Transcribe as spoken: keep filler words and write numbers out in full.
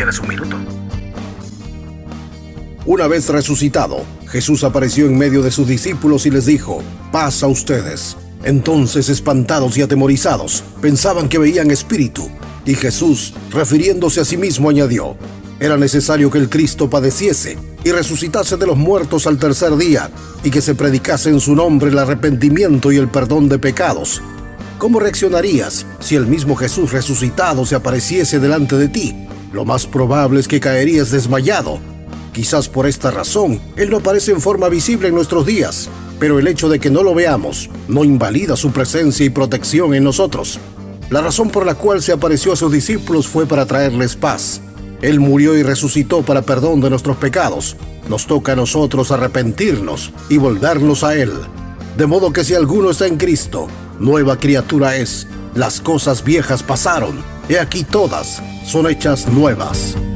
tienes un minuto. Una vez resucitado, Jesús apareció en medio de sus discípulos y les dijo: paz a ustedes. Entonces, espantados y atemorizados, pensaban que veían espíritu. Y Jesús, refiriéndose a sí mismo, añadió: era necesario que el Cristo padeciese y resucitase de los muertos al tercer día, y que se predicase en su nombre el arrepentimiento y el perdón de pecados. ¿Cómo reaccionarías si el mismo Jesús resucitado se apareciese delante de ti? Lo más probable es que caerías desmayado. Quizás por esta razón, Él no aparece en forma visible en nuestros días, pero el hecho de que no lo veamos no invalida su presencia y protección en nosotros. La razón por la cual se apareció a sus discípulos fue para traerles paz. Él murió y resucitó para perdón de nuestros pecados. Nos toca a nosotros arrepentirnos y volvernos a Él. De modo que si alguno está en Cristo, nueva criatura es. Las cosas viejas pasaron, he aquí todas son hechas nuevas.